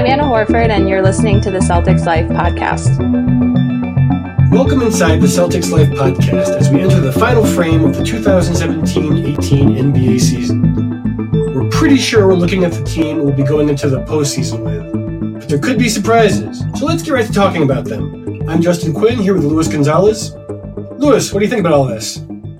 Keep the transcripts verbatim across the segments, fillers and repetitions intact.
I'm Anna Horford, and you're listening to the Celtics Life podcast. Welcome inside the Celtics Life podcast as we enter the final frame of the two thousand seventeen eighteen N B A season. We're pretty sure we're looking at the team we'll be going into the postseason with, but there could be surprises. So let's get right to talking about them. I'm Justin Quinn here with Luis Gonzalez. Luis, what do you think about all this?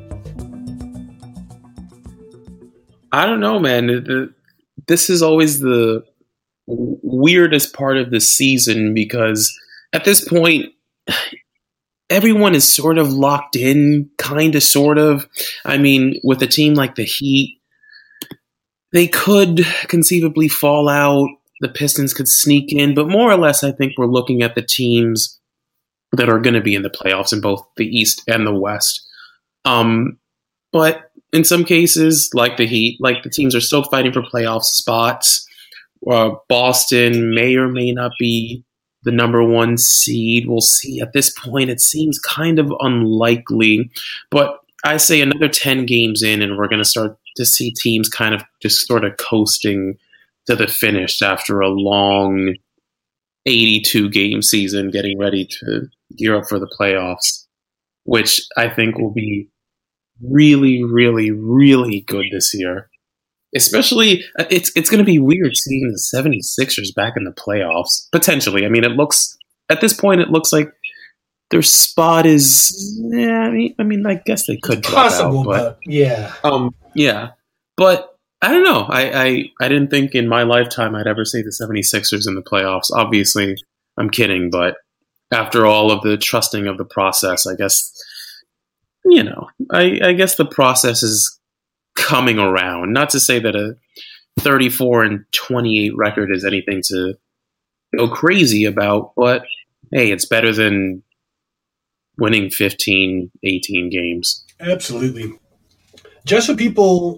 I don't know, man. This is always the weirdest part of the season because at this point, everyone is sort of locked in, kind of, sort of. I mean, with a team like the Heat, they could conceivably fall out. The Pistons could sneak in, but more or less, I think we're looking at the teams that are going to be in the playoffs in both the East and the West. Um, but in some cases, like the Heat, like the teams are still fighting for playoff spots. Uh, Boston may or may not be the number one seed. We'll see. At this point, it seems kind of unlikely. But I say another ten games in, and we're going to start to see teams kind of just sort of coasting to the finish after a long eighty-two game season, getting ready to gear up for the playoffs, which I think will be really, really, really good this year. Especially, it's it's going to be weird seeing the seventy-sixers back in the playoffs, potentially. I mean, it looks, at this point, it looks like their spot is, yeah, I mean, I, mean, I guess they could It's drop possible, out, but, but yeah. Um, yeah, but I don't know. I, I, I didn't think in my lifetime I'd ever see the seventy-sixers in the playoffs. Obviously, I'm kidding, but after all of the trusting of the process, I guess, you know, I, I guess the process is coming around. Not to say that a thirty-four and twenty-eight record is anything to go crazy about, but hey, it's better than winning fifteen, eighteen games. Absolutely. Just so people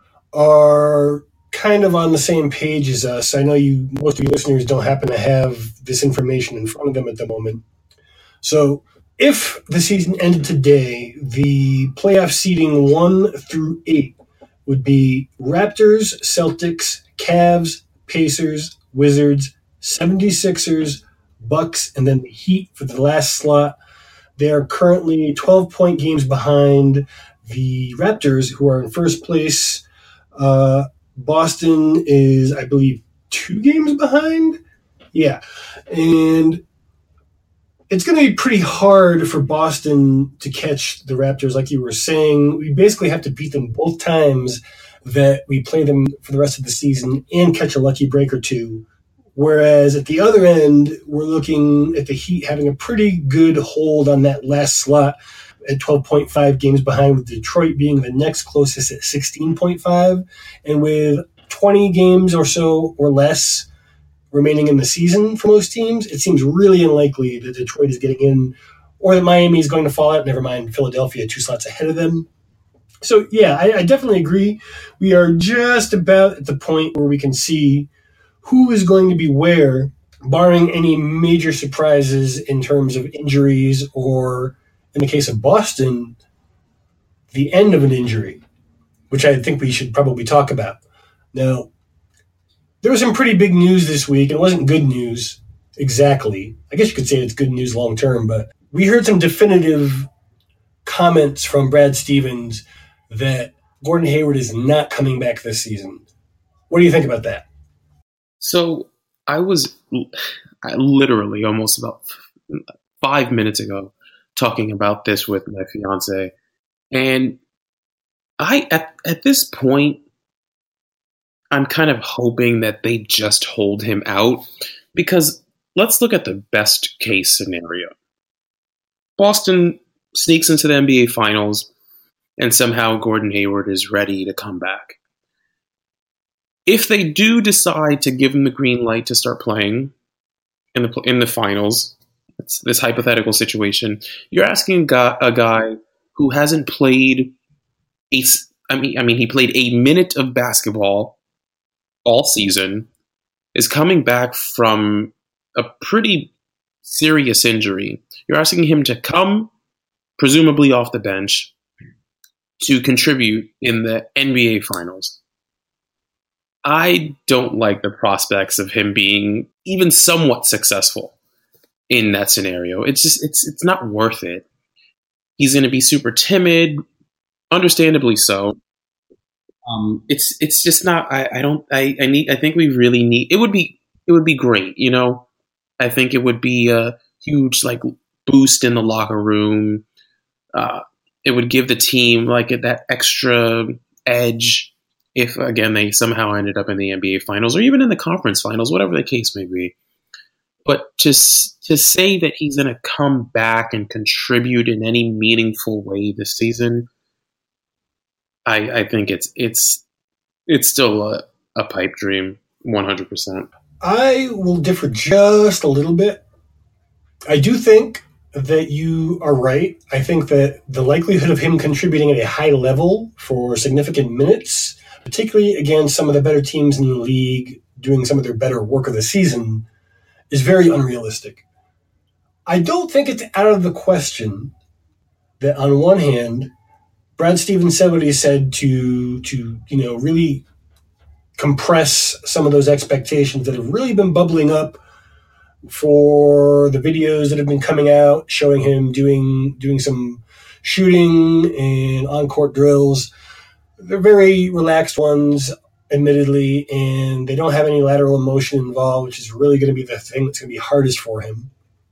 are kind of on the same page as us, I know you, most of your listeners don't happen to have this information in front of them at the moment. So if the season ended today, the playoff seeding one through eight would be Raptors, Celtics, Cavs, Pacers, Wizards, seventy-sixers, Bucks, and then the Heat for the last slot. They are currently twelve-point games behind the Raptors, who are in first place. Uh, Boston is, I believe, two games behind. Yeah. And it's going to be pretty hard for Boston to catch the Raptors, like you were saying. We basically have to beat them both times that we play them for the rest of the season and catch a lucky break or two. Whereas at the other end, we're looking at the Heat having a pretty good hold on that last slot at twelve point five games behind, with Detroit being the next closest at sixteen point five. And with twenty games or so or less remaining in the season for most teams, it seems really unlikely that Detroit is getting in, or that Miami is going to fall out. Never mind Philadelphia, two slots ahead of them. So, yeah, I, I definitely agree. We are just about at the point where we can see who is going to be where, barring any major surprises in terms of injuries or, in the case of Boston, the end of an injury, which I think we should probably talk about. Now, there was some pretty big news this week. It wasn't good news exactly. I guess you could say it's good news long term, but we heard some definitive comments from Brad Stevens that Gordon Hayward is not coming back this season. What do you think about that? So I was I literally almost about five minutes ago talking about this with my fiance, and I at at this point I'm kind of hoping that they just hold him out, because let's look at the best case scenario. Boston sneaks into the N B A Finals, and somehow Gordon Hayward is ready to come back. If they do decide to give him the green light to start playing in the in the finals, it's this hypothetical situation, you're asking a guy, a guy who hasn't played a, I mean, I mean, he played a minute of basketball all season, is coming back from a pretty serious injury. You're asking him to come, presumably off the bench, to contribute in the N B A Finals. I don't like the prospects of him being even somewhat successful in that scenario. It's just it's it's not worth it. He's going to be super timid, understandably so. Um, it's it's just not. I, I don't. I, I need. I think we really need. It would be. It would be great. You know. I think it would be a huge like boost in the locker room. Uh, it would give the team like that extra edge if, again, they somehow ended up in the N B A Finals or even in the conference finals, whatever the case may be. But to, to say that he's going to come back and contribute in any meaningful way this season, I, I think it's it's it's still a, a pipe dream, one hundred percent. I will differ just a little bit. I do think that you are right. I think that the likelihood of him contributing at a high level for significant minutes, particularly against some of the better teams in the league, doing some of their better work of the season, is very unrealistic. I don't think it's out of the question that on one hand, Brad Stevens said what he said to, to you know, really compress some of those expectations that have really been bubbling up for the videos that have been coming out showing him doing doing some shooting and on-court drills. They're very relaxed ones, admittedly, and they don't have any lateral motion involved, which is really going to be the thing that's going to be hardest for him.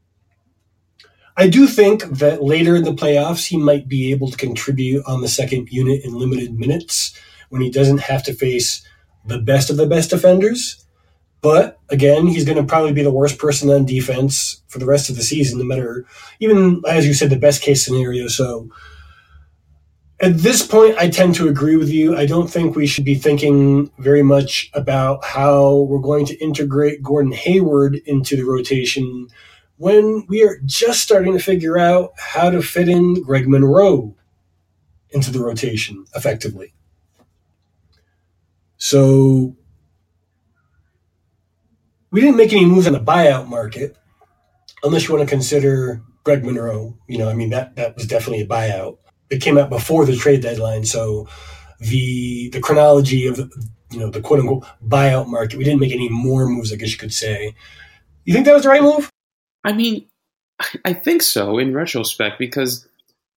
I do think that later in the playoffs, he might be able to contribute on the second unit in limited minutes when he doesn't have to face the best of the best defenders. But again, he's going to probably be the worst person on defense for the rest of the season, no matter, even as you said, the best case scenario. So at this point, I tend to agree with you. I don't think we should be thinking very much about how we're going to integrate Gordon Hayward into the rotation when we are just starting to figure out how to fit in Greg Monroe into the rotation effectively. So we didn't make any moves on the buyout market, unless you want to consider Greg Monroe. You know, I mean, that, that was definitely a buyout. It came out before the trade deadline, so the the chronology of the, you know, the quote-unquote buyout market, we didn't make any more moves, I guess you could say. You think that was the right move? I mean, I think so in retrospect, because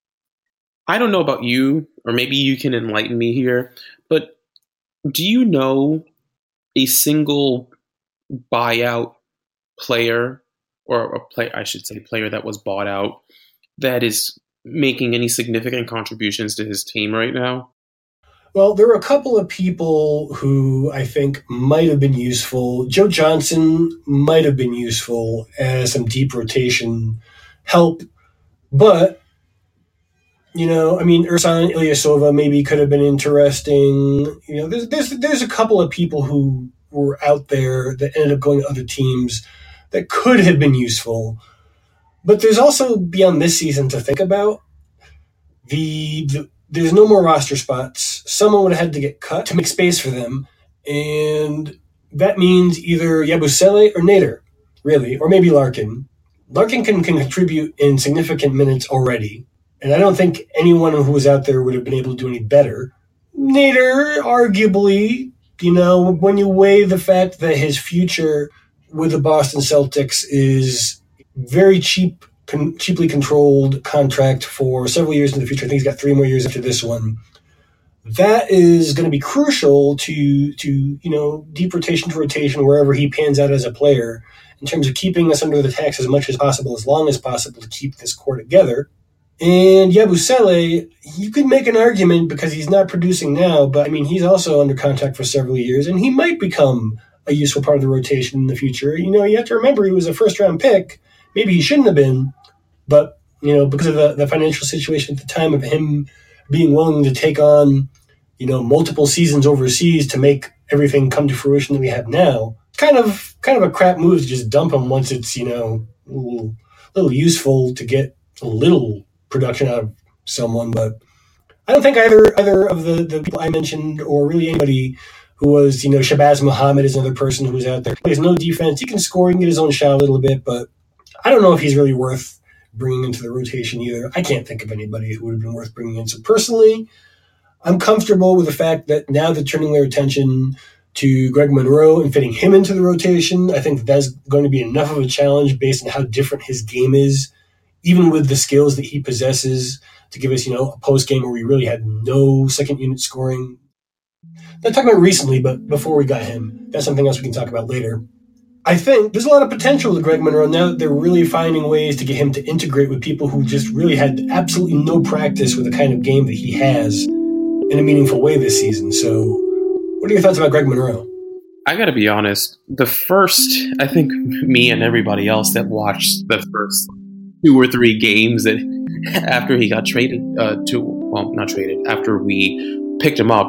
I don't know about you, or maybe you can enlighten me here, but do you know a single buyout player, or a play, I should say player that was bought out, that is making any significant contributions to his team right now? Well, there were a couple of people who I think might have been useful. Joe Johnson might have been useful as some deep rotation help, but, you know, I mean, Ersan Ilyasova maybe could have been interesting. You know, there's, there's, there's a couple of people who were out there that ended up going to other teams that could have been useful. But there's also, beyond this season, to think about. The, the There's no more roster spots. Someone would have had to get cut to make space for them. And that means either Yabusele or Nader, really, or maybe Larkin. Larkin can, can contribute in significant minutes already. And I don't think anyone who was out there would have been able to do any better. Nader, arguably, you know, when you weigh the fact that his future with the Boston Celtics is very cheap, con- cheaply controlled contract for several years in the future. I think he's got three more years after this one. That is going to be crucial to, to, you know, deep rotation to rotation, wherever he pans out as a player, in terms of keeping us under the tax as much as possible, as long as possible, to keep this core together. And Yabusele, you could make an argument because he's not producing now, but I mean, he's also under contract for several years, and he might become a useful part of the rotation in the future. You know, you have to remember he was a first round pick. Maybe he shouldn't have been, but, you know, because of the, the financial situation at the time of him being willing to take on, you know, multiple seasons overseas to make everything come to fruition that we have now, kind of kind of a crap move to just dump him once it's, you know, a little, little useful to get a little production out of someone. But I don't think either either of the, the people I mentioned, or really anybody who was, you know, Shabazz Muhammad is another person who's out there. He plays no defense. He can score. He can get his own shot a little bit, but I don't know if he's really worth bringing into the rotation either. I can't think of anybody who would have been worth bringing in. So personally, I'm comfortable with the fact that now they're turning their attention to Greg Monroe and fitting him into the rotation. I think that that's going to be enough of a challenge based on how different his game is, even with the skills that he possesses, to give us, you know, a post game where we really had no second unit scoring. Not talking about recently, but before we got him. That's something else we can talk about later. I think there's a lot of potential with Greg Monroe now that they're really finding ways to get him to integrate with people who just really had absolutely no practice with the kind of game that he has in a meaningful way this season. So what are your thoughts about Greg Monroe? I got to be honest. The first, I think me and everybody else that watched the first two or three games that after he got traded uh, to, well, not traded, after we picked him up,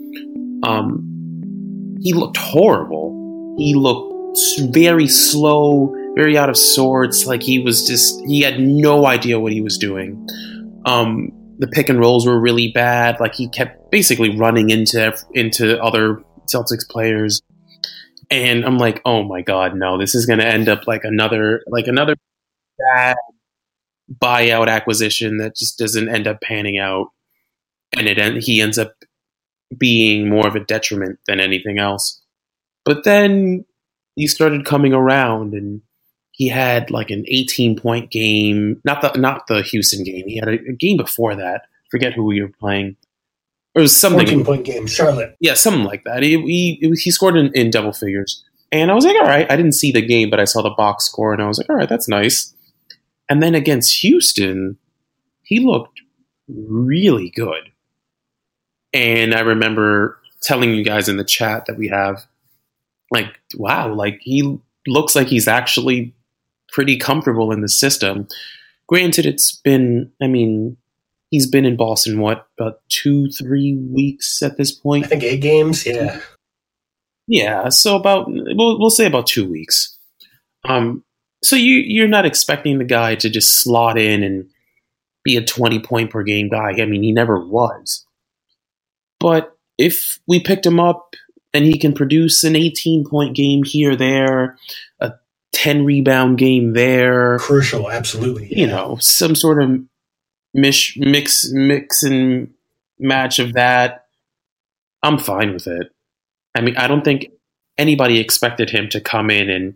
um, he looked horrible. He looked very slow, very out of sorts. Like he was just, he had no idea what he was doing. Um, the pick and rolls were really bad. Like he kept basically running into into other Celtics players. And I'm like, oh my God, no, this is going to end up like another, like another bad buyout acquisition that just doesn't end up panning out. And it en- he ends up being more of a detriment than anything else. But then he started coming around, and he had like an eighteen point game. Not the not the Houston game. He had a, a game before that. Forget who we were playing. It was something. fourteen point game, Charlotte. Yeah, something like that. He he, he scored in, in double figures, and I was like, all right. I didn't see the game, but I saw the box score, and I was like, all right, that's nice. And then against Houston, he looked really good. And I remember telling you guys in the chat that we have, like, wow, like he looks like he's actually pretty comfortable in the system. Granted, it's been, I mean, he's been in Boston, what, about two, three weeks at this point? I think eight games, yeah. Yeah, so about, we'll, we'll say about two weeks. Um, so you, you're not expecting the guy to just slot in and be a twenty point per game guy. I mean, he never was. But if we picked him up and he can produce an eighteen point game here, there, a ten rebound game there. Crucial, absolutely. Yeah. You know, some sort of mix, mix, mix and match of that. I'm fine with it. I mean, I don't think anybody expected him to come in and,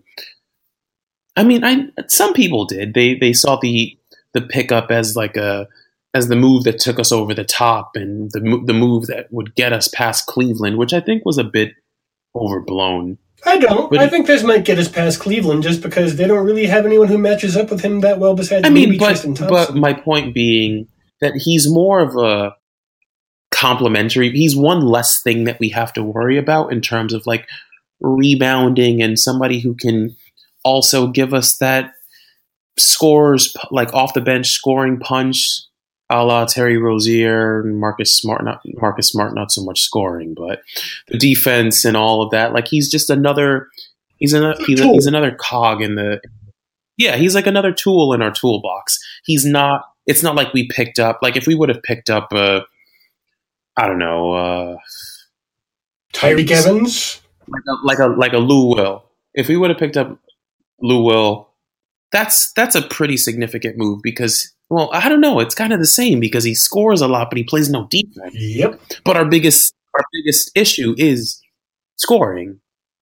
I mean, I some people did. They they saw the the pickup as like a as the move that took us over the top and the the move that would get us past Cleveland, which I think was a bit overblown. I don't. But I think this might get us past Cleveland just because they don't really have anyone who matches up with him that well besides I mean, maybe but, Tristan Thompson. But my point being that he's more of a complementary. He's one less thing that we have to worry about in terms of like rebounding and somebody who can also give us that scores, like off the bench scoring punch, a la Terry Rozier and Marcus Smart. Not Marcus Smart, not so much scoring, but the defense and all of that. Like he's just another. He's another. He's, a, he's another cog in the. Yeah, he's like another tool in our toolbox. He's not. It's not like we picked up. Like if we would have picked up a. I don't know. Uh, Tyreek Evans, like a like a like a Lou Will. If we would have picked up Lou Will, that's that's a pretty significant move because, well, I don't know. It's kind of the same because he scores a lot, but he plays no defense. Yep. But our biggest our biggest issue is scoring.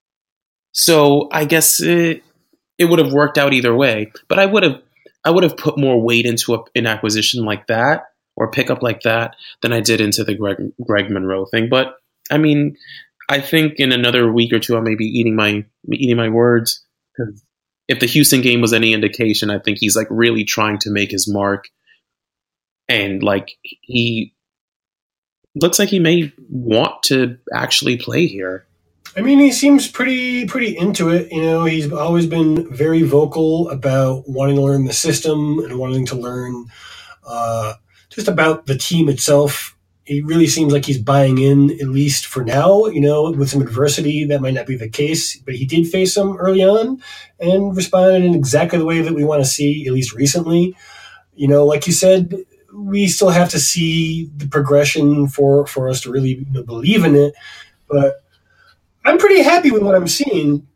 So I guess it it would have worked out either way. But I would have I would have put more weight into a, an acquisition like that or pickup like that than I did into the Greg, Greg Monroe thing. But I mean, I think in another week or two I may be eating my eating my words because if the Houston game was any indication, I think he's like really trying to make his mark. And like he looks like he may want to actually play here. I mean, he seems pretty pretty into it. You know, he's always been very vocal about wanting to learn the system and wanting to learn uh, just about the team itself. He really seems like he's buying in, at least for now. You know, with some adversity, that might not be the case, but he did face some early on and responded in exactly the way that we want to see, at least recently. You know, like you said, we still have to see the progression for, for us to really, you know, believe in it. But I'm pretty happy with what I'm seeing.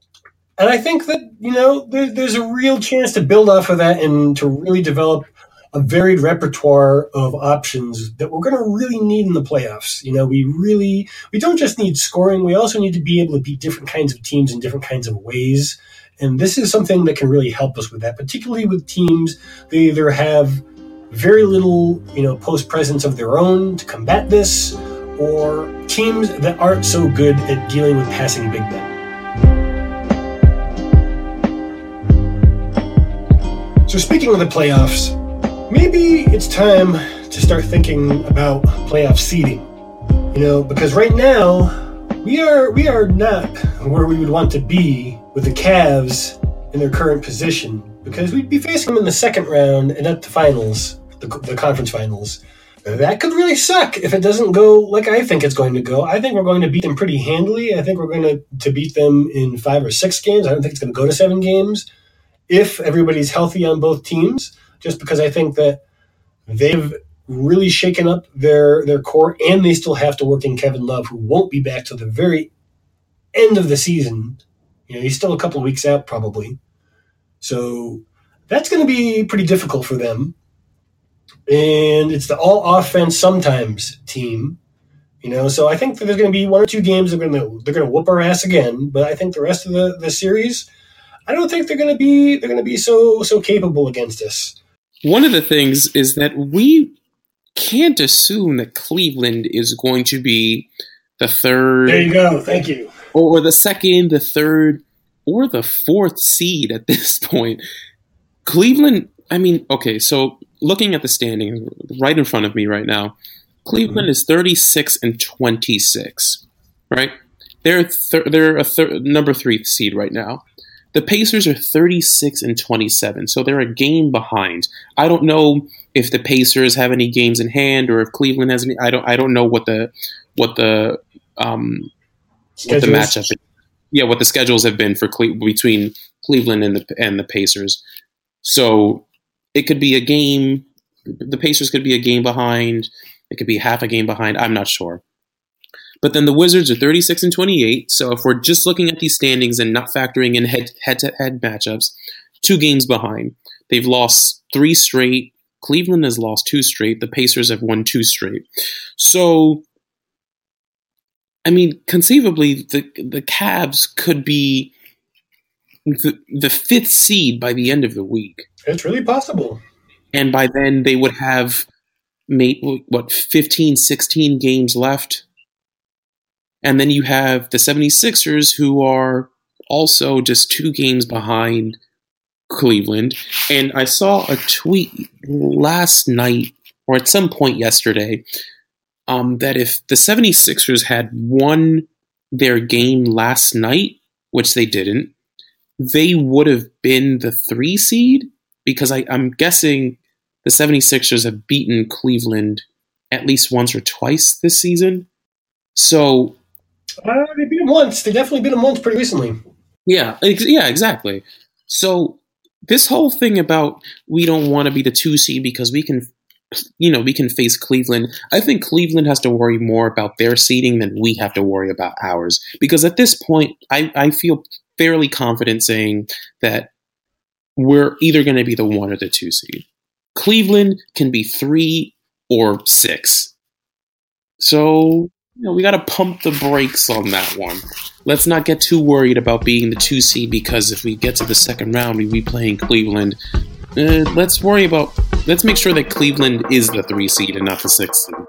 And I think that, you know, there, there's a real chance to build off of that and to really develop a varied repertoire of options that we're going to really need in the playoffs. You know, we really, we don't just need scoring. We also need to be able to beat different kinds of teams in different kinds of ways. And this is something that can really help us with that, particularly with teams that either have very little, you know, post presence of their own to combat this, or teams that aren't so good at dealing with passing big men. So speaking of the playoffs, maybe it's time to start thinking about playoff seeding. You know, because right now we are we are not where we would want to be with the Cavs in their current position, because we'd be facing them in the second round and at the finals, the, the conference finals. That could really suck if it doesn't go like I think it's going to go. I think we're going to beat them pretty handily. I think we're going to, to beat them in five or six games. I don't think it's going to go to seven games if everybody's healthy on both teams, just because I think that they've really shaken up their, their core, and they still have to work in Kevin Love, who won't be back till the very end of the season. You know, he's still a couple of weeks out probably. So that's going to be pretty difficult for them. And it's the all offense sometimes team, you know. So I think that there's going to be one or two games they're going to they're going to whoop our ass again. But I think the rest of the, the series, I don't think they're going to be they're going to be so so capable against us. One of the things is that we can't assume that Cleveland is going to be the third. There you go. Thank you. Or the second, the third, or the fourth seed at this point. Cleveland. I mean, okay, so. Looking at the standing right in front of me right now, Cleveland is thirty-six and twenty-six, right? They're th- they're a thir- number three seed right now. The Pacers are thirty-six and twenty-seven, so they're a game behind. I don't know if the Pacers have any games in hand, or if Cleveland has any. I don't. I don't know what the what the um what the matchup is. Yeah, what the schedules have been for Cle- between Cleveland and the and the Pacers. So. It could be a game. The Pacers could be a game behind. It could be half a game behind. I'm not sure. But then the Wizards are thirty-six and twenty-eight. So if we're just looking at these standings and not factoring in head, head-to-head matchups, two games behind. They've lost three straight. Cleveland has lost two straight. The Pacers have won two straight. So, I mean, conceivably, the the Cavs could be the, the fifth seed by the end of the week. It's really possible. And by then they would have made, what, fifteen, sixteen games left. And then you have the 76ers, who are also just two games behind Cleveland. And I saw a tweet last night, or at some point yesterday, um, that if the 76ers had won their game last night, which they didn't, they would have been the three seed. Because I, I'm guessing the 76ers have beaten Cleveland at least once or twice this season. So uh, they beat them once. They definitely beat them once pretty recently. Yeah, ex- yeah, exactly. So this whole thing about we don't want to be the two seed because we can, you know, we can face Cleveland. I think Cleveland has to worry more about their seeding than we have to worry about ours. Because at this point, I, I feel fairly confident saying that we're either going to be the one or the two seed. Cleveland can be three or six. So, you know, we got to pump the brakes on that one. Let's not get too worried about being the two seed, because if we get to the second round, we be playing Cleveland. Uh, let's worry about, let's make sure that Cleveland is the three seed and not the six seed.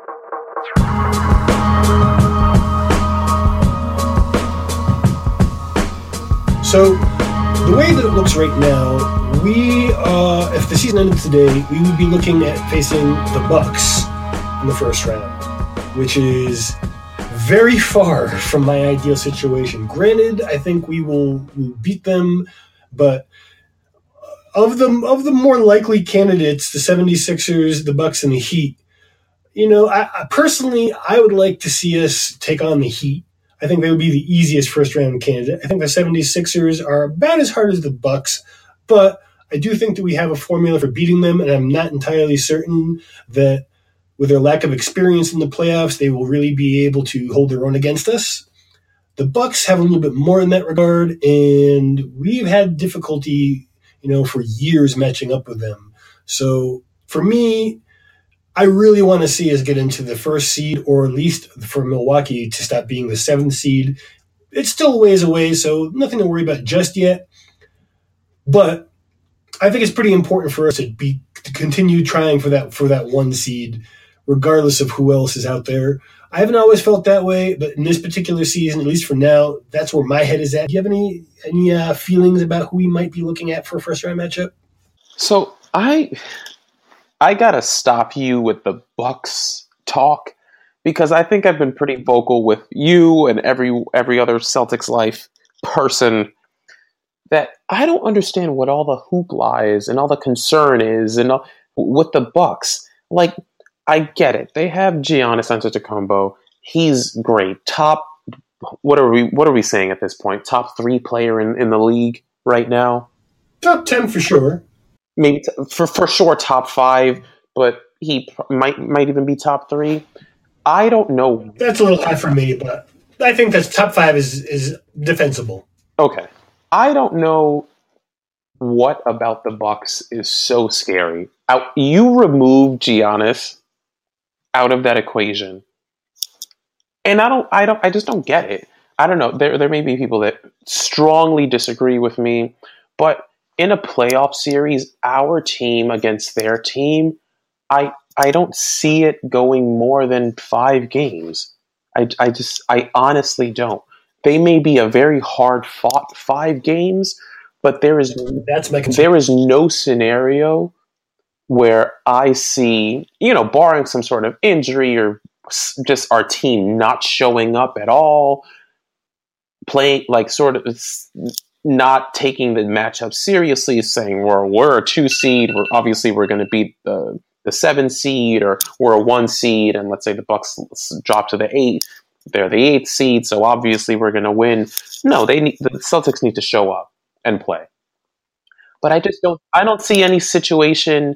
So, the way that it looks right now, we, uh, if the season ended today, we would be looking at facing the Bucks in the first round, which is very far from my ideal situation. Granted, I think we will we'll beat them, but of the of the more likely candidates, the 76ers, the Bucks, and the Heat, you know, I, I personally, I would like to see us take on the Heat. I think they would be the easiest first-round candidate. I think the 76ers are about as hard as the Bucks, but I do think that we have a formula for beating them, and I'm not entirely certain that with their lack of experience in the playoffs, they will really be able to hold their own against us. The Bucks have a little bit more in that regard, and we've had difficulty, you know, for years matching up with them. So for me, I really want to see us get into the first seed, or at least for Milwaukee to stop being the seventh seed. It's still a ways away, so nothing to worry about just yet. But I think it's pretty important for us to be to continue trying for that for that one seed, regardless of who else is out there. I haven't always felt that way, but in this particular season, at least for now, that's where my head is at. Do you have any any uh, feelings about who we might be looking at for a first round matchup? So I I gotta stop you with the Bucks talk, because I think I've been pretty vocal with you and every every other Celtics Life person that I don't understand what all the hoopla is and all the concern is and all, with the Bucks. Like, I get it. They have Giannis Antetokounmpo. He's great. Top, what are we What are we saying at this point? Top three player in, in the league right now? Top ten for sure. Maybe t- for for sure top five, but he pr- might might even be top three. I don't know. That's a little high for me, but I think that's top five is is defensible. Okay. I don't know what about the Bucks is so scary. Out, you remove Giannis out of that equation, and I don't, I don't, I just don't get it. I don't know. There, there may be people that strongly disagree with me, but in a playoff series, our team against their team, I, I don't see it going more than five games. I, I just, I honestly don't. They may be a very hard fought five games, but there is That's my concern. there is no scenario where I see, you know, barring some sort of injury or just our team not showing up at all, playing like sort of not taking the matchup seriously, saying we're we're a two seed, we're obviously we're going to beat the the seven seed, or we're a one seed, and let's say the Bucks drop to the eight. They're the eighth seed, so obviously we're going to win. No, they need, the Celtics need to show up and play. But I just don't. I don't see any situation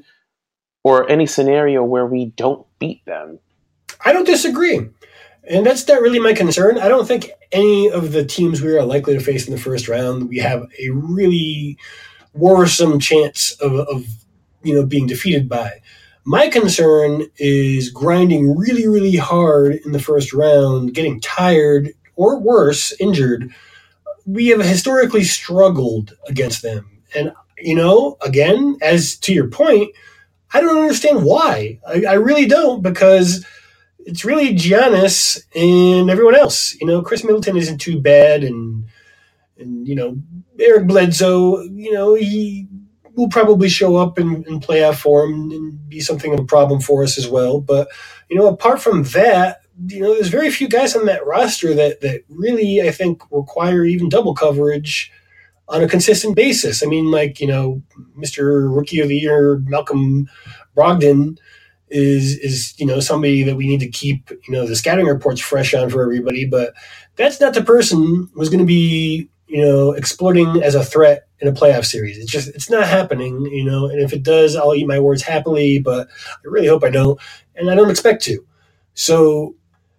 or any scenario where we don't beat them. I don't disagree, and that's not really my concern. I don't think any of the teams we are likely to face in the first round, we have a really worrisome chance of, of you know being defeated by. My concern is grinding really, really hard in the first round, getting tired, or worse, injured. We have historically struggled against them. And, you know, again, as to your point, I don't understand why. I, I really don't, because it's really Giannis and everyone else. You know, Chris Middleton isn't too bad, and, and you know, Eric Bledsoe, you know, he will probably show up in, in playoff form and be something of a problem for us as well. But, you know, apart from that, you know, there's very few guys on that roster that, that really, I think, require even double coverage on a consistent basis. I mean, like, you know, Mister Rookie of the Year, Malcolm Brogdon is, is, you know, somebody that we need to keep, you know, the scouting reports fresh on for everybody. But that's not the person who's going to be, you know, exploding as a threat in a playoff series. It's just, it's not happening, you know, and if it does, I'll eat my words happily, but I really hope I don't, and I don't expect to. So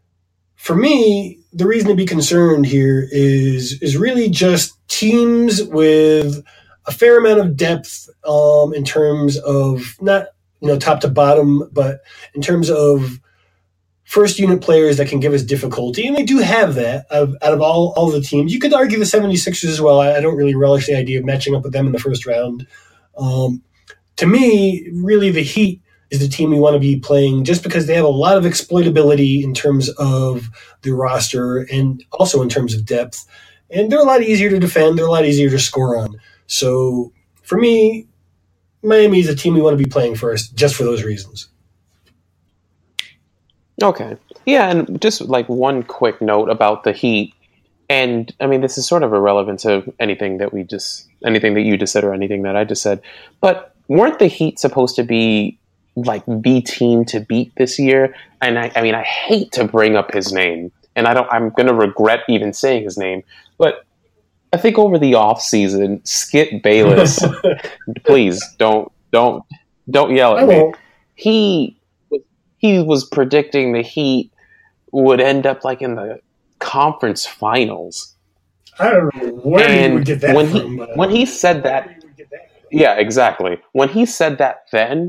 for me, the reason to be concerned here is, is really just teams with a fair amount of depth um, in terms of not, you know, top to bottom, but in terms of first unit players that can give us difficulty, and they do have that of, out of all, all the teams. You could argue the seventy-sixers as well. I, I don't really relish the idea of matching up with them in the first round. Um, to me, really the Heat is the team we want to be playing, just because they have a lot of exploitability in terms of their roster and also in terms of depth. And they're a lot easier to defend. They're a lot easier to score on. So for me, Miami is the team we want to be playing first, just for those reasons. Okay. Yeah, and just like one quick note about the Heat, and I mean, this is sort of irrelevant to anything that we just, anything that you just said or anything that I just said, but weren't the Heat supposed to be like the team to beat this year? And I, I mean, I hate to bring up his name, and I don't, I'm going to regret even saying his name, but I think over the off season, Skip Bayless, please don't, don't, don't yell at me. He, He was predicting the Heat would end up like in the conference finals. I don't know where and he would get that when from. He, but when he said that, yeah, exactly. When he said that then,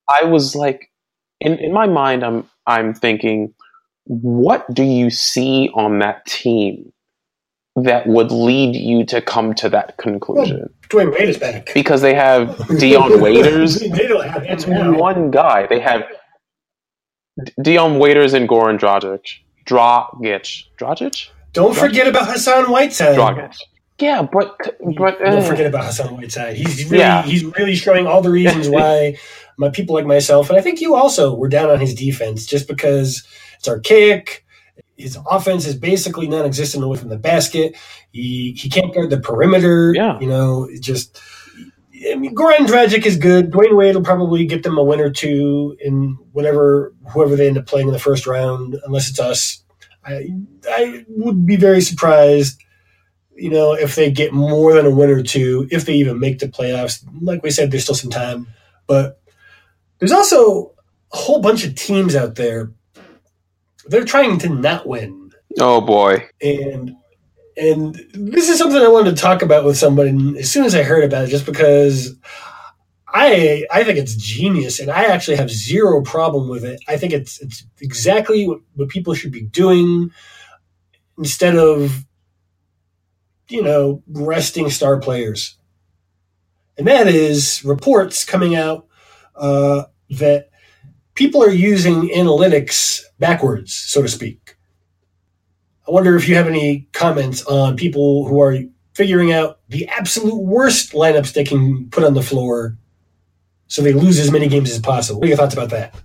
I was like, in, in my mind, I'm I'm thinking, what do you see on that team that would lead you to come to that conclusion? Well, Dwayne Wade is back. Because they have Dion Waiters. They don't have him It's now. one guy. They have D- Dion Waiters and Goran Dragic. Dragic. Dragic? Don't Dragic? forget about Hassan Whiteside. Dragic. Yeah, but but uh, Don't forget about Hassan Whiteside. He's really Yeah. he's really showing all the reasons why my people like myself, and I think you also, were down on his defense just because it's archaic. His offense is basically non-existent away from the basket. He he can't guard the perimeter. Yeah. You know, it just. I mean, Goran Dragic is good. Dwayne Wade will probably get them a win or two in whatever whoever they end up playing in the first round, unless it's us. I I would be very surprised, you know, if they get more than a win or two, if they even make the playoffs. Like we said, there's still some time, but there's also a whole bunch of teams out there. They're trying to not win. oh boy. And and this is something I wanted to talk about with somebody as soon as I heard about it, just because I I think it's genius, and I actually have zero problem with it. I think it's it's exactly what, what people should be doing instead of, you know, resting star players. And that is reports coming out uh, that people are using analytics backwards, so to speak. I wonder if you have any comments on people who are figuring out the absolute worst lineups they can put on the floor so they lose as many games as possible. What are your thoughts about that?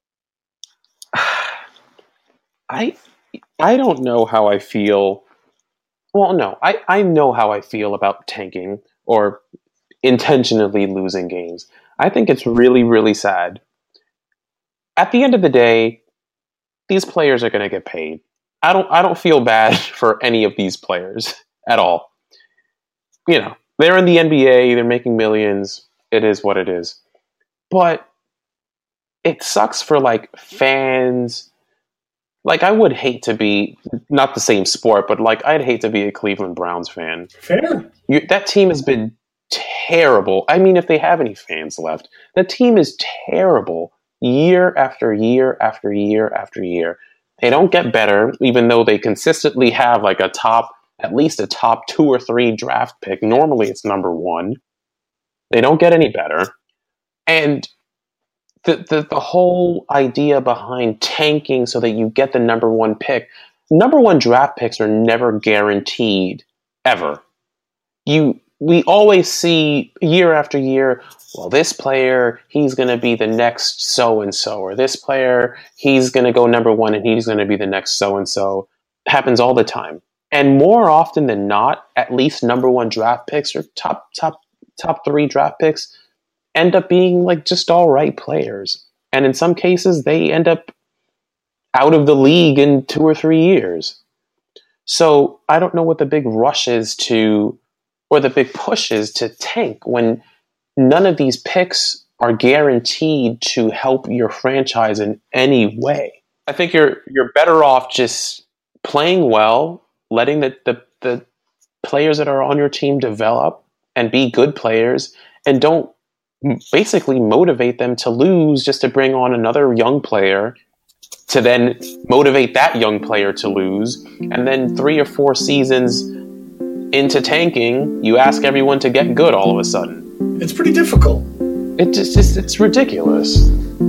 I I don't know how I feel. Well, no, I, I know how I feel about tanking or intentionally losing games. I think it's really, really sad. At the end of the day, these players are going to get paid. I don't I don't feel bad for any of these players at all. You know, they're in the N B A, they're making millions. It is what it is. But it sucks for like fans. Like, I would hate to be, not the same sport, but like I'd hate to be a Cleveland Browns fan. Fair. You, that team has been terrible. I mean, if they have any fans left, that team is terrible year after year after year after year. They don't get better, even though they consistently have like a top, at least a top two or three draft pick. Normally it's number one. They don't get any better. And the, the, the whole idea behind tanking so that you get the number one pick, number one draft picks are never guaranteed, ever. You, we always see year after year, well, this player, he's going to be the next so-and-so, or this player, he's going to go number one and he's going to be the next so-and-so. It happens all the time. And more often than not, at least number one draft picks or top, top, top three draft picks end up being like just all right players. And in some cases, they end up out of the league in two or three years. So I don't know what the big rush is to, or the big push is to tank when none of these picks are guaranteed to help your franchise in any way. I think you're you're better off just playing well, letting the, the, the players that are on your team develop and be good players, and don't basically motivate them to lose just to bring on another young player to then motivate that young player to lose. And then three or four seasons into tanking, you ask everyone to get good all of a sudden. It's pretty difficult. It just, just it's ridiculous.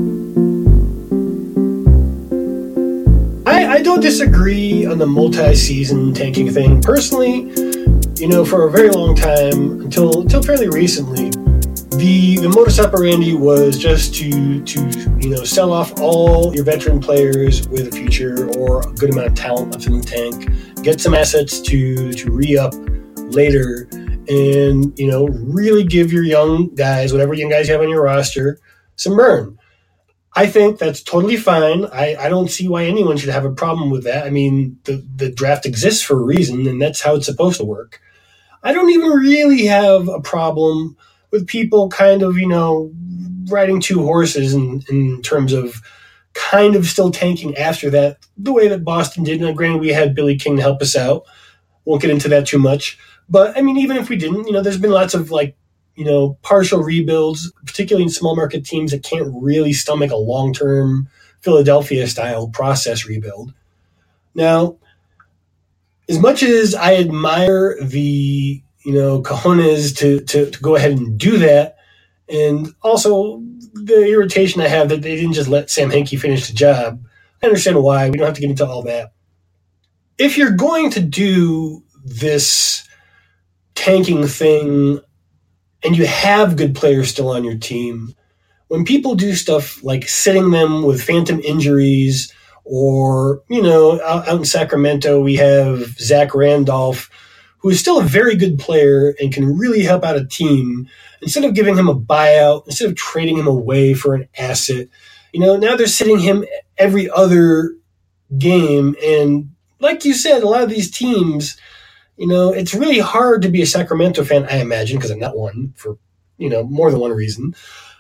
I, I don't disagree on the multi-season tanking thing. Personally, you know, for a very long time, until until fairly recently, the the modus operandi was just to to you know sell off all your veteran players with a future or a good amount of talent left in the tank, get some assets to to re-up later, and you know really give your young guys, whatever young guys you have on your roster, some burn. I think that's totally fine. I, I don't see why anyone should have a problem with that. I mean, the, the draft exists for a reason, and that's how it's supposed to work. I don't even really have a problem with people kind of, you know, riding two horses in, in terms of kind of still tanking after that, the way that Boston did. Now, granted, we had Billy King to help us out. Won't get into that too much. But, I mean, even if we didn't, you know, there's been lots of, like, you know, partial rebuilds, particularly in small market teams that can't really stomach a long-term Philadelphia-style process rebuild. Now, as much as I admire the, you know, cojones to, to, to go ahead and do that, and also the irritation I have that they didn't just let Sam Hinkie finish the job, I understand why. We don't have to get into all that. If you're going to do this tanking thing and you have good players still on your team, when people do stuff like sitting them with phantom injuries, or, you know, out, out in Sacramento, we have Zach Randolph, who is still a very good player and can really help out a team. Instead of giving him a buyout, instead of trading him away for an asset, you know, now they're sitting him every other game. And like you said, a lot of these teams, you know, it's really hard to be a Sacramento fan, I imagine, because I'm not one, for, you know, more than one reason.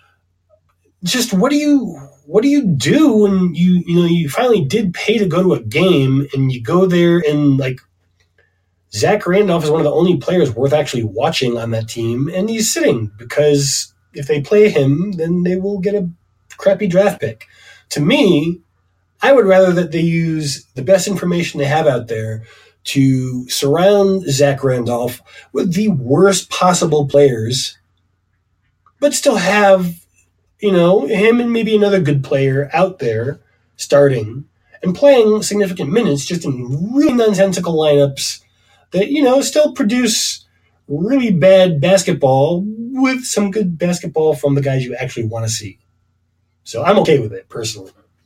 Just what do you what do you do when you you know you finally did pay to go to a game and you go there and, like, Zach Randolph is one of the only players worth actually watching on that team, and he's sitting because if they play him, then they will get a crappy draft pick. To me, I would rather that they use the best information they have out there to surround Zach Randolph with the worst possible players, but still have, you know, him and maybe another good player out there starting and playing significant minutes just in really nonsensical lineups that, you know, still produce really bad basketball with some good basketball from the guys you actually want to see. So I'm okay with it, personally.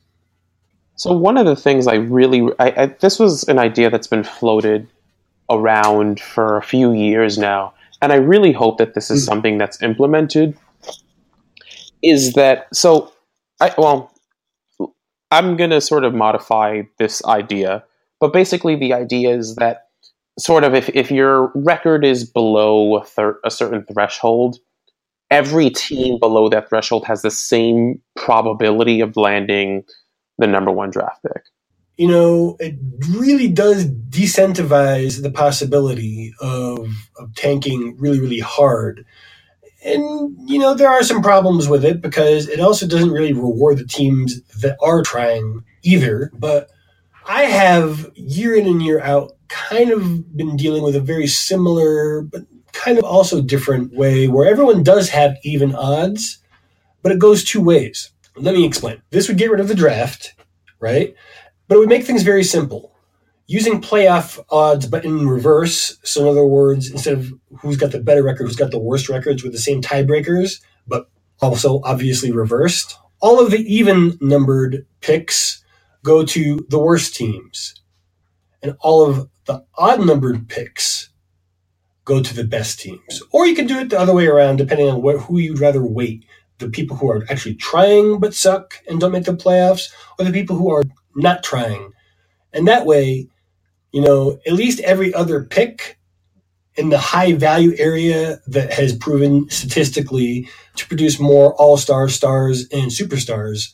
So one of the things I really, I, I, this was an idea that's been floated around for a few years now, and I really hope that this is mm-hmm. something that's implemented, is that, so, I well, I'm going to sort of modify this idea, but basically the idea is that sort of if, if your record is below a, thir- a certain threshold, every team below that threshold has the same probability of landing the number one draft pick. You know, it really does decentivize the possibility of, of tanking really, really hard. And, you know, there are some problems with it because it also doesn't really reward the teams that are trying either. But I have, year in and year out, kind of been dealing with a very similar, but kind of also different way where everyone does have even odds, but it goes two ways. Let me explain. This would get rid of the draft, right? But it would make things very simple. Using playoff odds, but in reverse. So in other words, instead of who's got the better record, who's got the worst records with the same tiebreakers, but also obviously reversed. All of the even-numbered picks go to the worst teams. And all of the odd-numbered picks go to the best teams. Or you can do it the other way around, depending on what, who you'd rather weight. The people who are actually trying but suck and don't make the playoffs, or the people who are not trying. And that way, you know, at least every other pick in the high value area that has proven statistically to produce more all-star stars and superstars,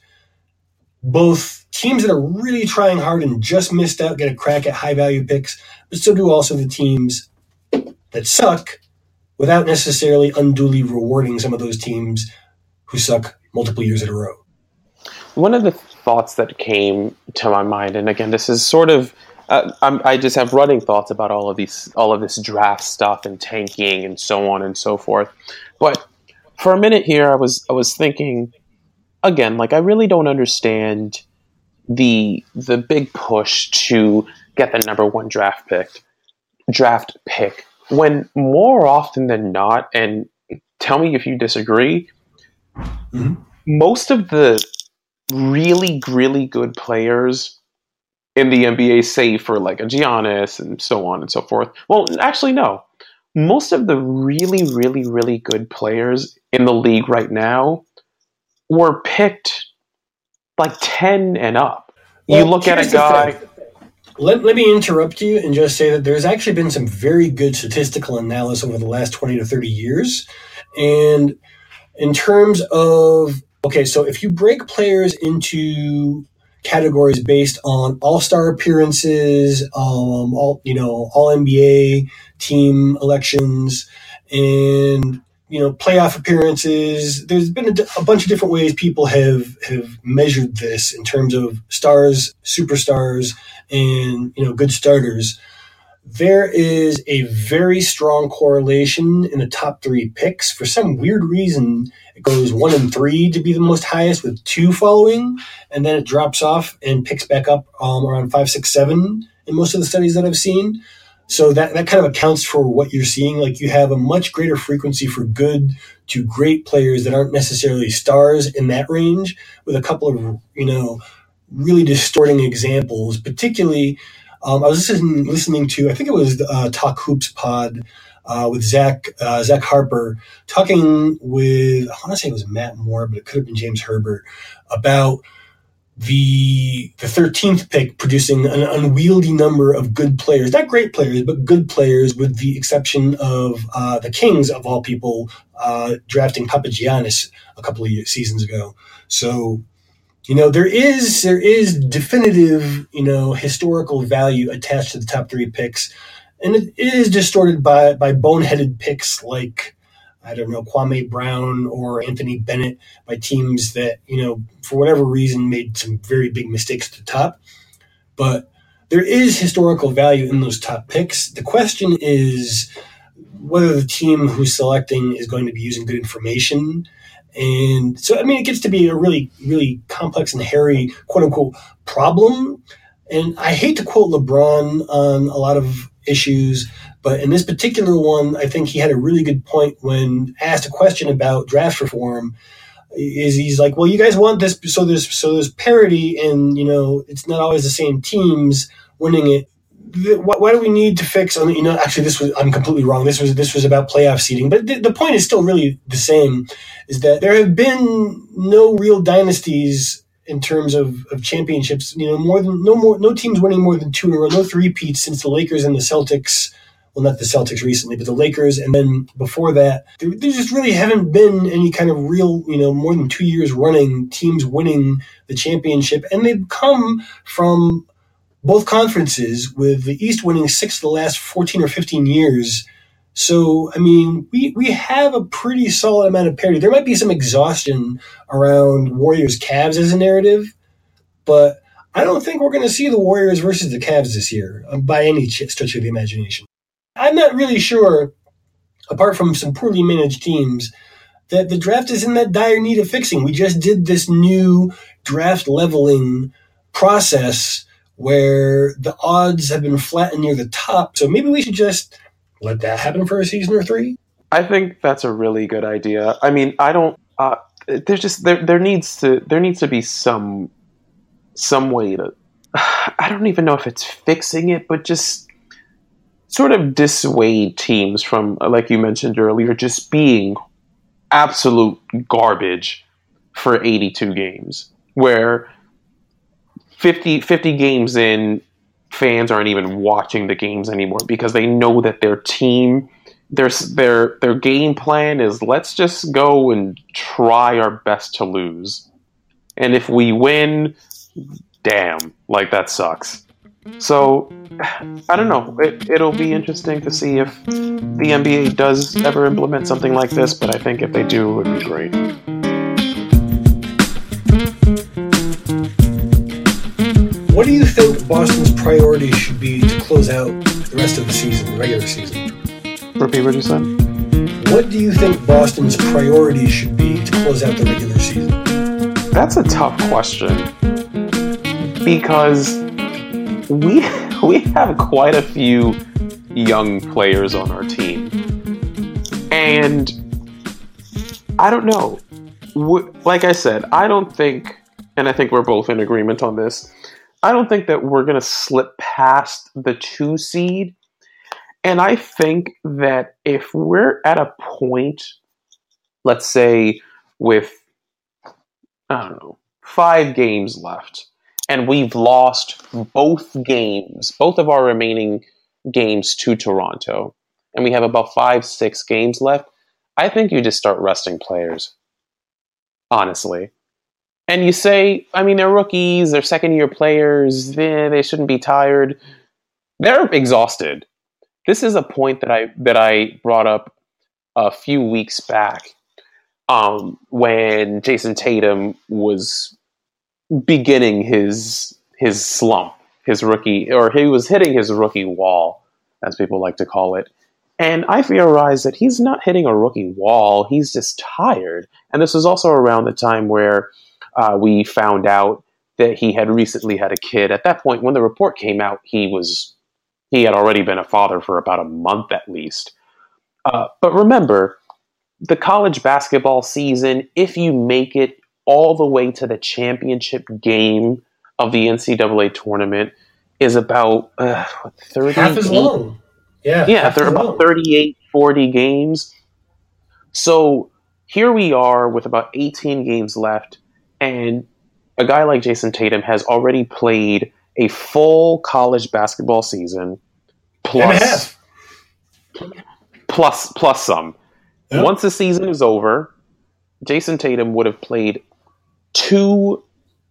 both teams that are really trying hard and just missed out get a crack at high value picks, but so do also the teams that suck without necessarily unduly rewarding some of those teams who suck multiple years in a row. One of the thoughts that came to my mind, and again, this is sort of, uh, I'm, I just have running thoughts about all of these, all of this draft stuff and tanking and so on and so forth. But for a minute here, I was, I was thinking, again, like I really don't understand the the big push to get the number one draft pick, draft pick, when more often than not, and tell me if you disagree, mm-hmm. most of the really, really good players in the N B A, save for like a Giannis and so on and so forth. Well, actually, no. Most of the really, really, really good players in the league right now were picked like ten and up. Well, you look at a guy... Let, let me interrupt you and just say that there's actually been some very good statistical analysis over the last twenty to thirty years. And in terms of... Okay, so if you break players into categories based on all-star appearances, um, all you know, all N B A team elections, and you know, playoff appearances. There's been a, a bunch of different ways people have have measured this in terms of stars, superstars, and, you know, good starters. There is a very strong correlation in the top three picks. For some weird reason, it goes one and three to be the most highest, with two following, and then it drops off and picks back up um, around five, six, seven in most of the studies that I've seen. So that, that kind of accounts for what you're seeing. Like, you have a much greater frequency for good to great players that aren't necessarily stars in that range, with a couple of, you know, really distorting examples. Particularly, um, I was listening, listening to, I think it was uh, Talk Hoops pod uh, with Zach uh, Zach Harper, talking with, I want to say it was Matt Moore, but it could have been James Herbert, about the the thirteenth pick producing an unwieldy number of good players, not great players, but good players, with the exception of uh, the Kings, of all people, uh, drafting Papagiannis a couple of years, seasons ago. So, you know, there is there is definitive, you know, historical value attached to the top three picks, and it is distorted by by boneheaded picks like, I don't know, Kwame Brown or Anthony Bennett, by teams that, you know, for whatever reason made some very big mistakes at the top. But there is historical value in those top picks. The question is whether the team who's selecting is going to be using good information. And so, I mean, it gets to be a really, really complex and hairy, quote unquote, problem. And I hate to quote LeBron on a lot of issues, but in this particular one, I think he had a really good point when asked a question about draft reform. Is he's like, well, you guys want this, so there's so there's parity, and, you know, it's not always the same teams winning it. Why, why do we need to fix? I mean, you know, actually, this was I'm completely wrong. This was this was about playoff seeding, but the, the point is still really the same: is that there have been no real dynasties in terms of, of championships. You know, more than no more no teams winning more than two in a row, no three-peats since the Lakers and the Celtics. Well, not the Celtics recently, but the Lakers. And then before that, there, there just really haven't been any kind of real, you know, more than two years running teams winning the championship. And they've come from both conferences, with the East winning six of the last fourteen or fifteen years. So, I mean, we, we have a pretty solid amount of parity. There might be some exhaustion around Warriors-Cavs as a narrative, but I don't think we're going to see the Warriors versus the Cavs this year uh, by any stretch of the imagination. I'm not really sure, apart from some poorly managed teams, that the draft is in that dire need of fixing. We just did this new draft leveling process where the odds have been flattened near the top. So maybe we should just let that happen for a season or three. I think that's a really good idea. I mean, I don't. Uh, there's just there. There needs to there needs to be some some way to. I don't even know if it's fixing it, but just sort of dissuade teams from, like you mentioned earlier, just being absolute garbage for eighty-two games, where fifty, fifty games in, fans aren't even watching the games anymore because they know that their team, their their their game plan is, let's just go and try our best to lose, and if we win, damn, like that sucks. So, I don't know. It, it'll be interesting to see if the N B A does ever implement something like this, but I think if they do, it would be great. What do you think Boston's priorities should be to close out the rest of the season, the regular season? Repeat what you said. What do you think Boston's priorities should be to close out the regular season? That's a tough question, because we we have quite a few young players on our team, and I don't know. Like I said, I don't think, and I think we're both in agreement on this, I don't think that we're going to slip past the two seed. And I think that if we're at a point, let's say with, I don't know, five games left, and we've lost both games, both of our remaining games to Toronto, and we have about five, six games left, I think you just start resting players, honestly. And you say, I mean, they're rookies, they're second-year players, eh, they shouldn't be tired. They're exhausted. This is a point that I that I brought up a few weeks back um, when Jason Tatum was beginning his his slump, his rookie, or he was hitting his rookie wall, as people like to call it. And I theorized that he's not hitting a rookie wall, he's just tired. And this was also around the time where uh, we found out that he had recently had a kid. At that point, when the report came out, he was he had already been a father for about a month at least. Uh, but remember, the college basketball season, if you make it all the way to the championship game of the N C double A tournament, is about uh, what, thirty half as long. Yeah, yeah, they're about long. thirty-eight, forty games. So here we are with about eighteen games left, and a guy like Jason Tatum has already played a full college basketball season, plus plus plus some. Yep. Once the season is over, Jason Tatum would have played two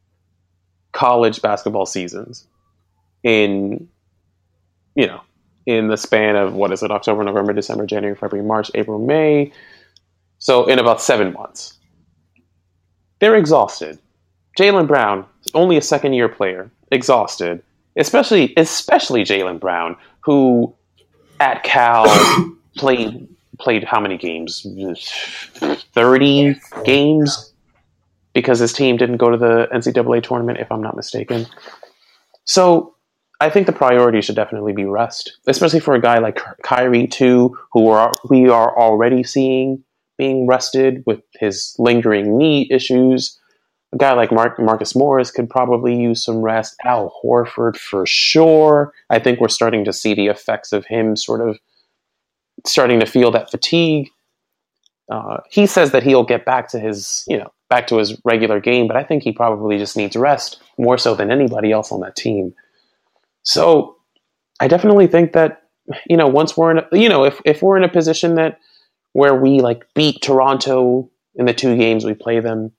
college basketball seasons in, you know, in the span of, what is it, October, November, December, January, February, March, April, May. So in about seven months. They're exhausted. Jaylen Brown, only a second-year player, exhausted. Especially, especially Jaylen Brown, who at Cal played played how many games? thirty games? Because his team didn't go to the N C double A tournament, if I'm not mistaken. So I think the priority should definitely be rest, especially for a guy like Kyrie, too, who are, we are already seeing being rested with his lingering knee issues. A guy like Mark, Marcus Morris could probably use some rest. Al Horford, for sure. I think we're starting to see the effects of him sort of starting to feel that fatigue. Uh, he says that he'll get back to his, you know, back to his regular game, but I think he probably just needs rest more so than anybody else on that team. So I definitely think that, you know, once we're in, a, you know, if, if we're in a position that where we like beat Toronto in the two games we play them,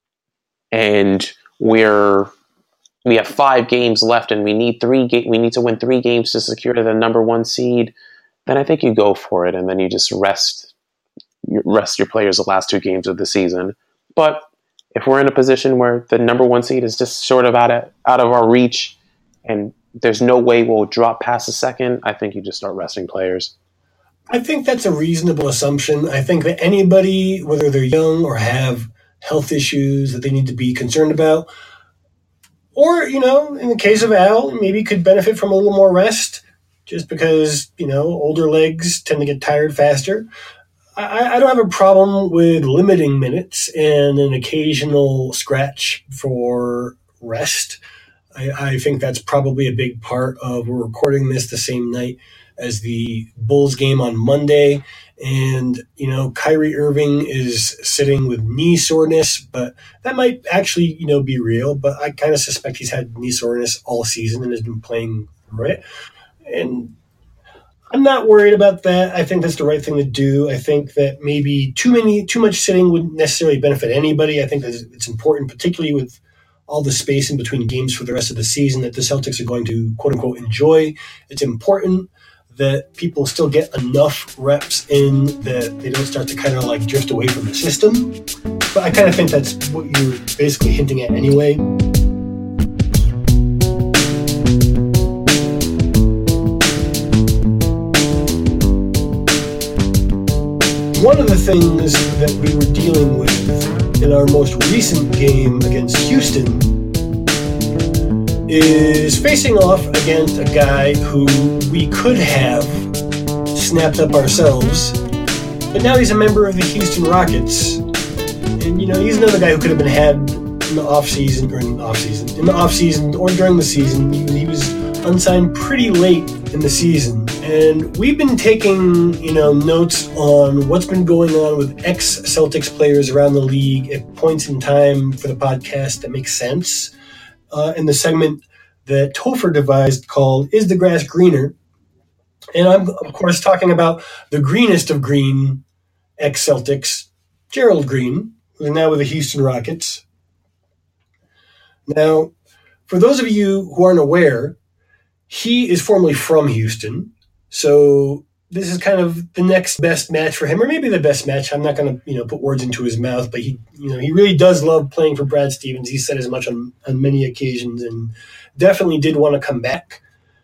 and we're we have five games left, and we need three ga- we need to win three games to secure the number one seed, then I think you go for it, and then you just rest you rest your players the last two games of the season. But if we're in a position where the number one seed is just sort of out of out of our reach, and there's no way we'll drop past a second, I think you just start resting players. I think that's a reasonable assumption. I think that anybody, whether they're young or have health issues that they need to be concerned about, or, you know, in the case of Al, maybe could benefit from a little more rest just because, you know, older legs tend to get tired faster. I, I don't have a problem with limiting minutes and an occasional scratch for rest. I, I think that's probably a big part of, we're recording this the same night as the Bulls game on Monday. And, you know, Kyrie Irving is sitting with knee soreness, but that might actually, you know, be real. But I kind of suspect he's had knee soreness all season and has been playing through it. And I'm not worried about that. I think that's the right thing to do. I think that maybe too many, too much sitting wouldn't necessarily benefit anybody. I think that it's important, particularly with all the space in between games for the rest of the season, that the Celtics are going to, quote unquote, enjoy. It's important that people still get enough reps in that they don't start to kind of like drift away from the system. But I kind of think that's what you're basically hinting at anyway. One of the things that we were dealing with in our most recent game against Houston is facing off against a guy who we could have snapped up ourselves, but now he's a member of the Houston Rockets. And, you know, he's another guy who could have been had in the offseason, or in the offseason, in the offseason or during the season. He was unsigned pretty late in the season. And we've been taking, you know, notes on what's been going on with ex-Celtics players around the league at points in time for the podcast that make sense. Uh, in the segment that Topher devised called Is the Grass Greener? And I'm, of course, talking about the greenest of green ex-Celtics, Gerald Green, who's now with the Houston Rockets. Now, for those of you who aren't aware, he is formerly from Houston. So this is kind of the next best match for him, or maybe the best match. I'm not going to, you know, put words into his mouth, but he, you know, he really does love playing for Brad Stevens. He said as much on, on many occasions, and definitely did want to come back.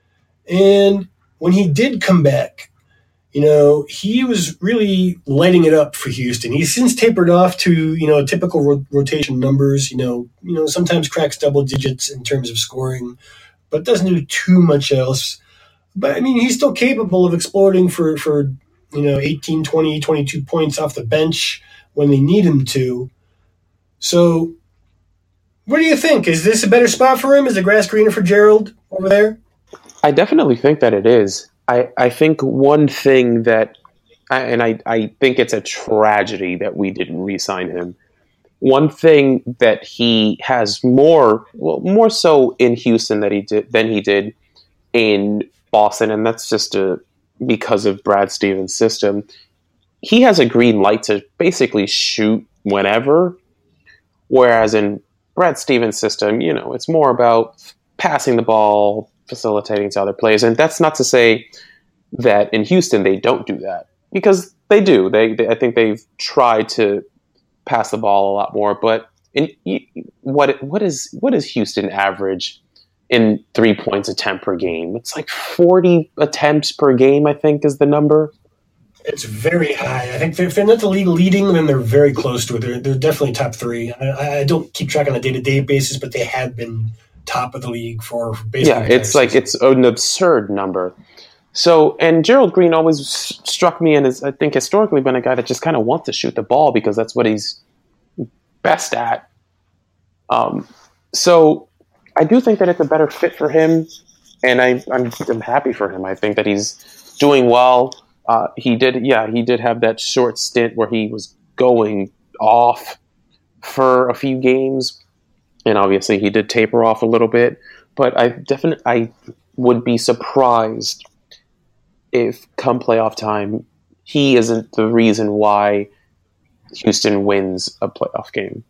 And when he did come back, you know, he was really lighting it up for Houston. He's since tapered off to, you know, typical ro- rotation numbers. You know, you know, sometimes cracks double digits in terms of scoring, but doesn't do too much else. But, I mean, he's still capable of exploding for, for, you know, eighteen, twenty, twenty-two points off the bench when they need him to. So, what do you think? Is this a better spot for him? Is the grass greener for Gerald over there? I definitely think that it is. I, I think one thing that, and I, I think it's a tragedy that we didn't re-sign him. One thing that he has more, well, more so in Houston that he did than he did in Boston, and that's just a, because of Brad Stevens' system. He has a green light to basically shoot whenever, whereas in Brad Stevens' system, you know, it's more about passing the ball, facilitating to other players. And that's not to say that in Houston they don't do that, because they do. They, they I think they've tried to pass the ball a lot more. But in what what is what is Houston average in three points attempt per game? It's like forty attempts per game, I think, is the number. It's very high. I think if they're not the league leading, then they're very close to it. They're, they're definitely top three. I, I don't keep track on a day-to-day basis, but they have been top of the league for basically. Yeah, it's like it's an absurd number. So, and Gerald Green always struck me, and is I think historically been a guy that just kind of wants to shoot the ball because that's what he's best at. Um, so, I do think that it's a better fit for him, and I, I'm I'm happy for him. I think that he's doing well. Uh, he did, yeah, he did have that short stint where he was going off for a few games. And obviously he did taper off a little bit, but I definitely I would be surprised if come playoff time he isn't the reason why Houston wins a playoff game,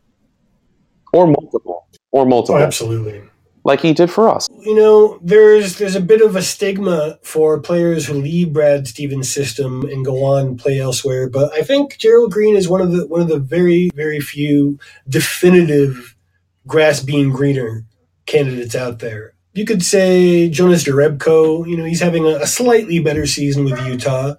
or multiple, or multiple. Oh, absolutely, like he did for us. You know, there's there's a bit of a stigma for players who leave Brad Stevens' system and go on and play elsewhere, but I think Gerald Green is one of the one of the very very few definitive grass being greener candidates out there. You could say Jonas Jerebko, you know, he's having a, a slightly better season with Utah.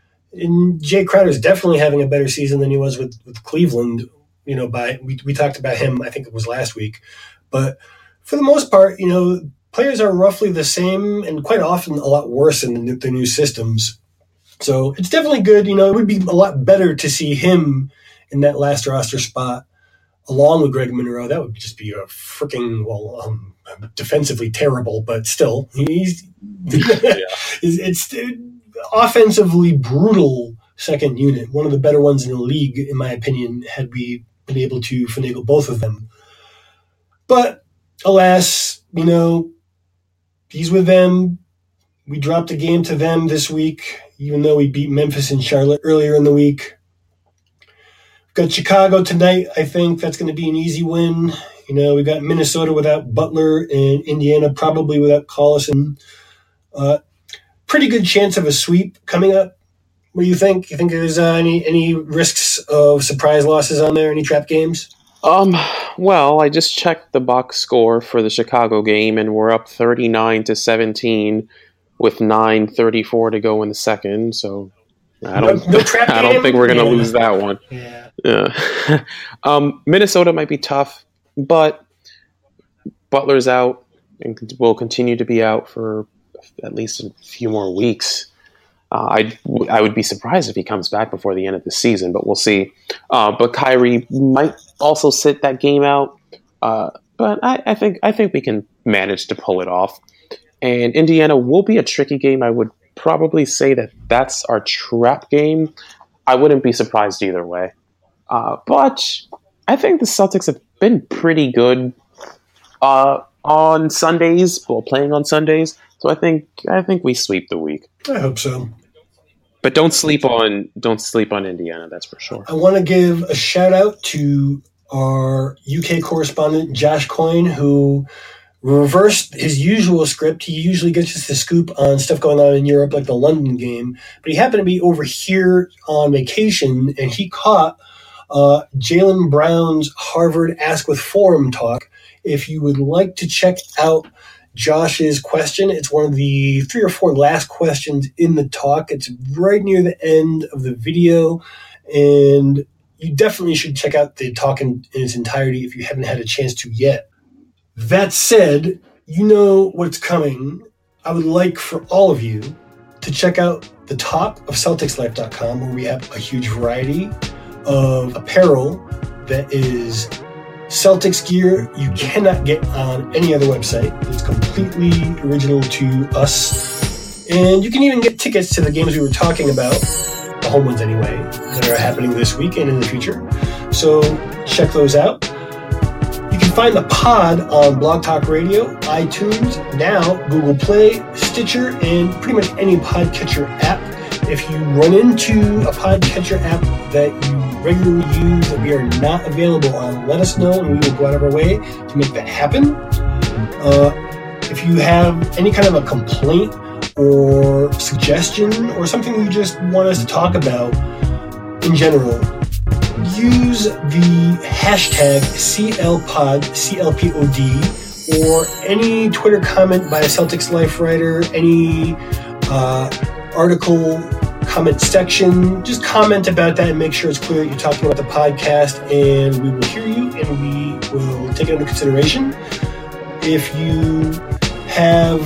And Jay Crowder's definitely having a better season than he was with, with Cleveland. You know, by we, we talked about him, I think it was last week. But for the most part, you know, players are roughly the same and quite often a lot worse in the new, the new systems. So it's definitely good. You know, it would be a lot better to see him in that last roster spot along with Greg Monroe. That would just be a freaking, well, um, defensively terrible, but still, he's yeah. it's, it's offensively brutal second unit. One of the better ones in the league, in my opinion, had we been able to finagle both of them. But alas, you know, he's with them. We dropped a game to them this week, even though we beat Memphis and Charlotte earlier in the week. Got Chicago tonight. I think that's going to be an easy win. You know, we got Minnesota without Butler and Indiana probably without Collison. Uh, pretty good chance of a sweep coming up. What do you think? You think there's uh, any any risks of surprise losses on there? Any trap games? Um. Well, I just checked the box score for the Chicago game, and we're up thirty-nine to seventeen with nine thirty-four to go in the second. So I don't. No, no trap I don't game? think we're going to Yeah. lose that one. Yeah. Yeah. um, Minnesota might be tough, but Butler's out and will continue to be out for at least a few more weeks. Uh, I I would be surprised if he comes back before the end of the season, but we'll see. Uh, but Kyrie might also sit that game out. Uh, but I, I think I think we can manage to pull it off. And Indiana will be a tricky game. I would probably say that that's our trap game. I wouldn't be surprised either way. Uh, but I think the Celtics have been pretty good uh, on Sundays, well, playing on Sundays. So I think I think we sweep the week. I hope so. But don't sleep on don't sleep on Indiana. That's for sure. I want to give a shout out to our U K correspondent Josh Coyne, who reversed his usual script. He usually gets us the scoop on stuff going on in Europe, like the London game. But he happened to be over here on vacation, and he caught uh, Jaylen Brown's Harvard Ask with Forum talk. If you would like to check out Josh's question, it's one of the three or four last questions in the talk. It's right near the end of the video, and you definitely should check out the talk in, in its entirety if you haven't had a chance to yet. That said, you know what's coming. I would like for all of you to check out the top of Celtics Life dot com, where we have a huge variety of apparel that is Celtics gear you cannot get on any other website. It's completely original to us. And you can even get tickets to the games we were talking about, the home ones anyway, that are happening this week and in the future. So check those out. You can find the pod on Blog Talk Radio, iTunes, now Google Play, Stitcher, and pretty much any podcatcher app. If you run into a podcatcher app that you regularly use that we are not available on, let us know and we will go out of our way to make that happen. Uh, if you have any kind of a complaint or suggestion or something you just want us to talk about in general, use the hashtag C L Pod, C L P O D, or any Twitter comment by a Celtics Life writer, any uh, article comment section. Just comment about that and make sure it's clear that you're talking about the podcast, and we will hear you and we will take it into consideration. If you have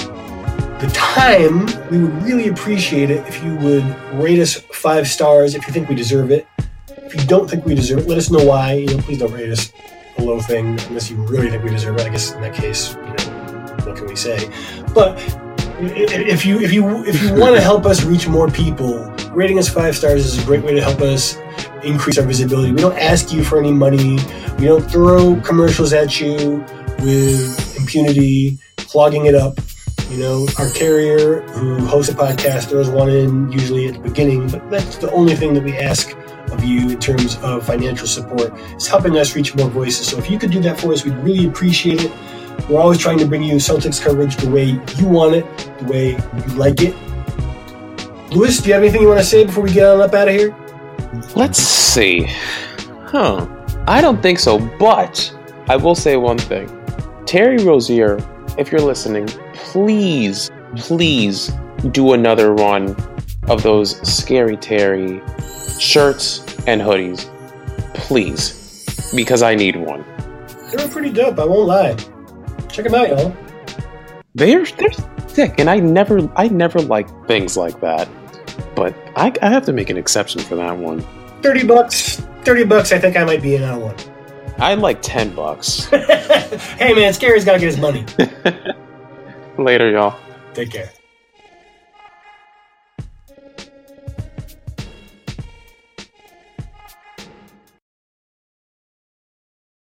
the time, we would really appreciate it if you would rate us five stars if you think we deserve it. If you don't think we deserve it, let us know why. You know, please don't rate us a low thing unless you really think we deserve it. I guess in that case, you know, what can we say? But if you if you if you want to help us reach more people, rating us five stars is a great way to help us increase our visibility. We don't ask you for any money. We don't throw commercials at you with impunity, clogging it up. You know, our carrier who hosts a podcast throws one in usually at the beginning, but that's the only thing that we ask of you in terms of financial support. It's helping us reach more voices. So if you could do that for us, we'd really appreciate it. We're always trying to bring you Celtics coverage the way you want it, the way you like it. Lewis, do you have anything you want to say before we get on up out of here? Let's see. Huh. I don't think so, but I will say one thing. Terry Rozier, if you're listening, please, please do another run of those Scary Terry shirts and hoodies. Please. Because I need one. They were pretty dope, I won't lie. Check them out, y'all. They're they're sick, and I never I never like things like that. But I, I have to make an exception for that one. Thirty bucks. Thirty bucks. I think I might be in on one. I'd like ten bucks. Hey man, Scary's got to get his money. Later, y'all. Take care.